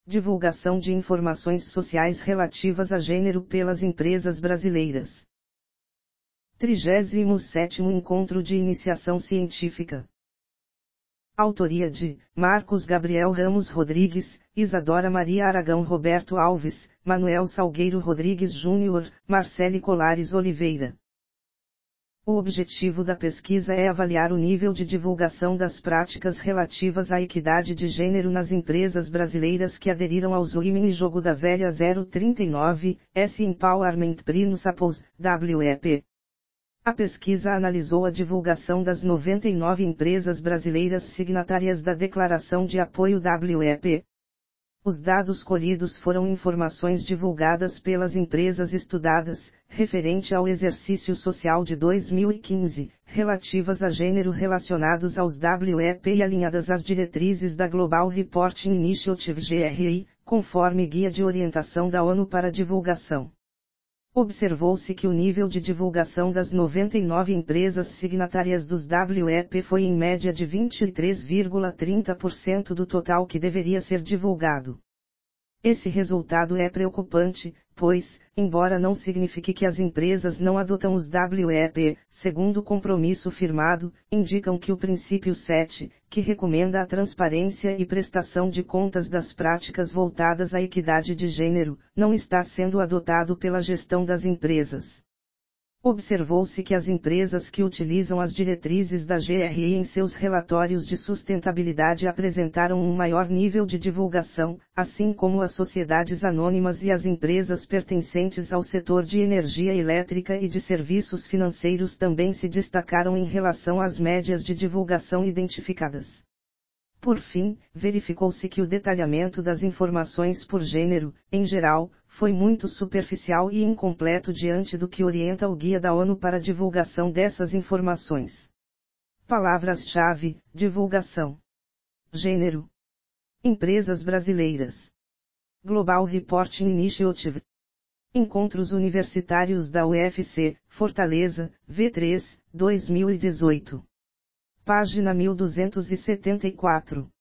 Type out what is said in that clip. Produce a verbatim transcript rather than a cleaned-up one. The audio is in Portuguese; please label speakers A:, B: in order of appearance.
A: Divulgação de informações sociais relativas a gênero pelas empresas brasileiras. trigésimo sétimo Encontro de Iniciação Científica. Autoria de Marcos Gabriel Ramos Rodrigues, Isadora Maria Aragão, Roberto Alves, Manuel Salgueiro Rodrigues Júnior, Marcele Colares Oliveira. O objetivo da pesquisa é avaliar o nível de divulgação das práticas relativas à equidade de gênero nas empresas brasileiras que aderiram aos Women e Jogo da Velha zero trinta e nove, S Empowerment Principles, W E P. A pesquisa analisou a divulgação das noventa e nove empresas brasileiras signatárias da Declaração de Apoio W E P. Os dados colhidos foram informações divulgadas pelas empresas estudadas, referente ao exercício social de dois mil e quinze, relativas a gênero relacionados aos W E P e alinhadas às diretrizes da Global Reporting Initiative G R I, conforme Guia de Orientação da ONU para Divulgação. Observou-se que o nível de divulgação das noventa e nove empresas signatárias dos W E P foi em média de vinte e três vírgula trinta por cento do total que deveria ser divulgado. Esse resultado é preocupante, pois, embora não signifique que as empresas não adotam os W E P, segundo o compromisso firmado, indicam que o princípio sete, que recomenda a transparência e prestação de contas das práticas voltadas à equidade de gênero, não está sendo adotado pela gestão das empresas. Observou-se que as empresas que utilizam as diretrizes da G R I em seus relatórios de sustentabilidade apresentaram um maior nível de divulgação, assim como as sociedades anônimas e as empresas pertencentes ao setor de energia elétrica e de serviços financeiros também se destacaram em relação às médias de divulgação identificadas. Por fim, verificou-se que o detalhamento das informações por gênero, em geral, foi muito superficial e incompleto diante do que orienta o Guia da ONU para a divulgação dessas informações. Palavras-chave: divulgação. Gênero. Empresas brasileiras. Global Reporting Initiative. Encontros Universitários da U F C, Fortaleza, V três, dois mil e dezoito. Página mil duzentos e setenta e quatro.